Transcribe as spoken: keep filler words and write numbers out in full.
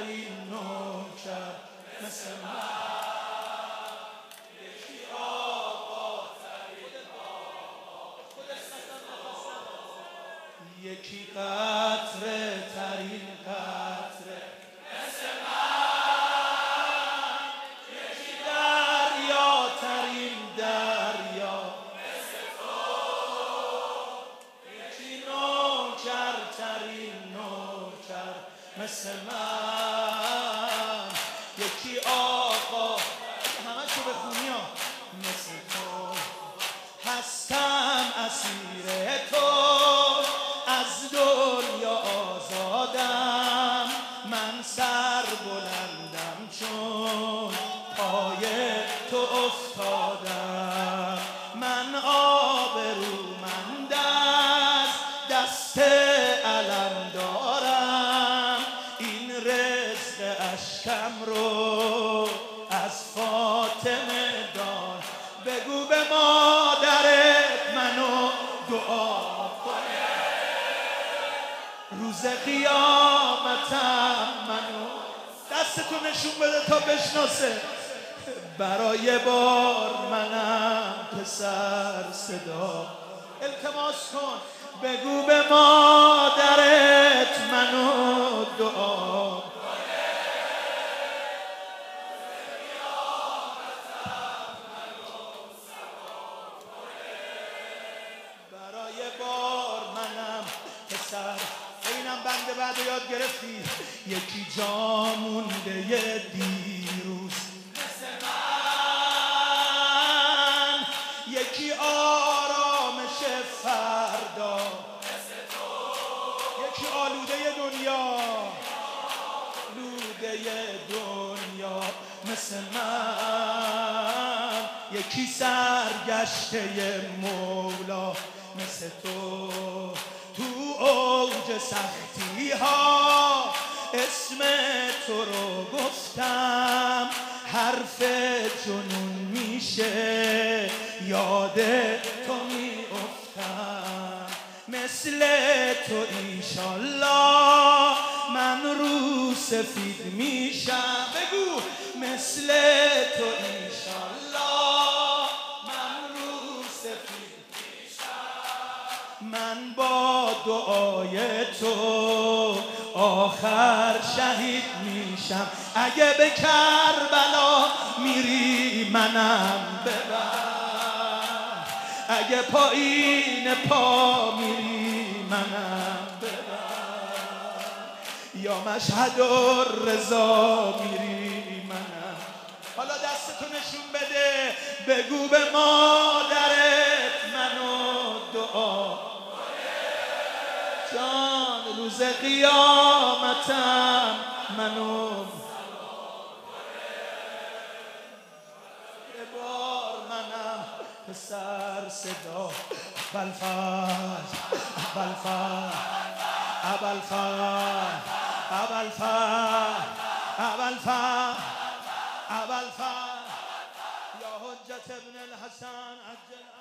ترین نوکر مثل من، یکی آقا ترین آقا، یکی قطره ترین قطره مثل من، یکی دریا ترین دریا مثل تو، یکی نوکر ترین نوکر مثل من، یکی آقا همه شو بخونی ها مثل تو. هستم اسیر تو، از دنیا آزادم، من سر بلندم چون پای تو افتادم، من آبرومند از دست علم دارم، این رزق اشکم رو از فاطمه دار. بگو به مادرت منو دعا کنه، روز قیامتم منو دستتو نشون بده تا بشناسه، برای بار منم پسر صدا التماس کن. بگو به مادرت منو دعا کنه، برای بار منم پسر. اینم بنده بعد یاد گرفتی، یکی جا مونده یه دیروز مثل من، یکی آرامش فردا مثل تو، یکی آلوده دنیا آلوده دنیا مثل من، یکی سرگشته مولا مثل تو. تو اوج سختی ها اسم تو رو گفتم، حرف جنون میشه یاد تو میافتم، مثل تو ایشالله من رو سفید میشم. بگو مثل تو ایشالله من رو سفید میشم، من با دعای تو آخر شهید میشم. اگه به کربلا میری منم ببر، اگه پایین پا میری منم ببر، یا مشهد الرضا میری منم. حالا دستتو نشون بده، بگو به مادرت منو دعا جان، روز قیامتم منو یه بار منم پسر صدا. ابوالفضل ابوالفضل ابوالفضل ابوالفضل ابوالفضل ابوالفضل یا حجت ابن الحسن عجل